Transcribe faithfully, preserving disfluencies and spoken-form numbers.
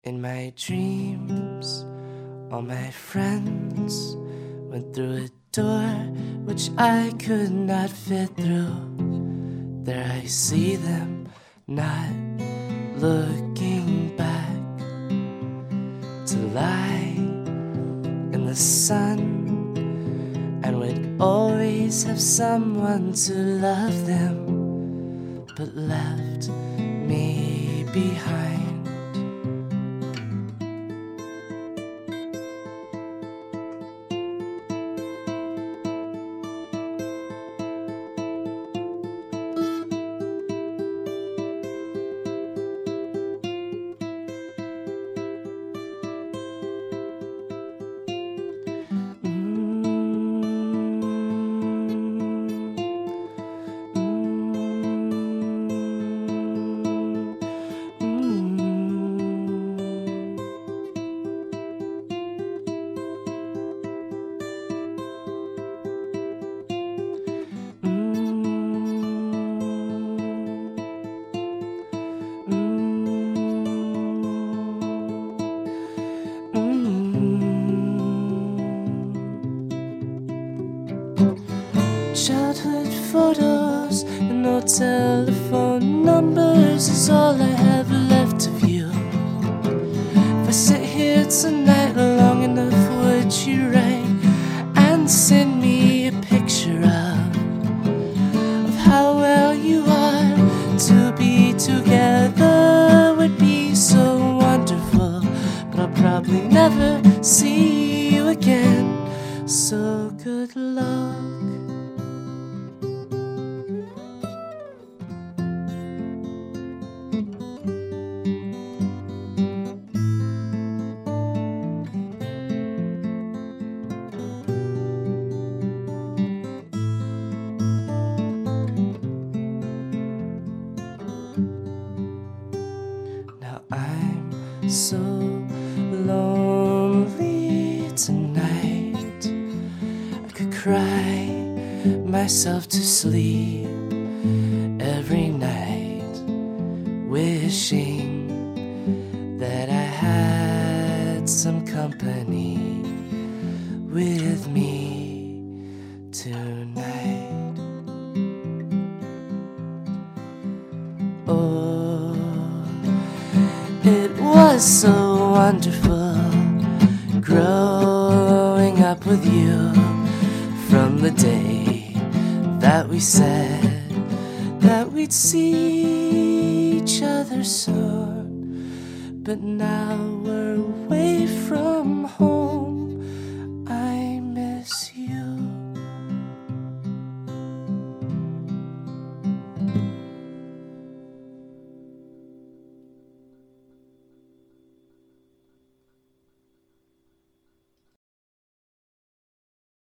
In my dreams, all my friends went through a door which I could not fit through. There I see them, not looking back, to lie in the sun, and would always have someone to love them, but left me behind. Childhood photos and no telephone numbers is all I have left of you. If I sit here tonight long enough, would you write and send me a picture of, of how well you are? To be together would be so wonderful, but I'll probably never see you again, so good luck. I'm so lonely tonight, I could cry myself to sleep every night, wishing that I had some company with me tonight. Oh, it was so wonderful growing up with you, from the day that we said that we'd see each other soon. But now we're away from home, I miss you.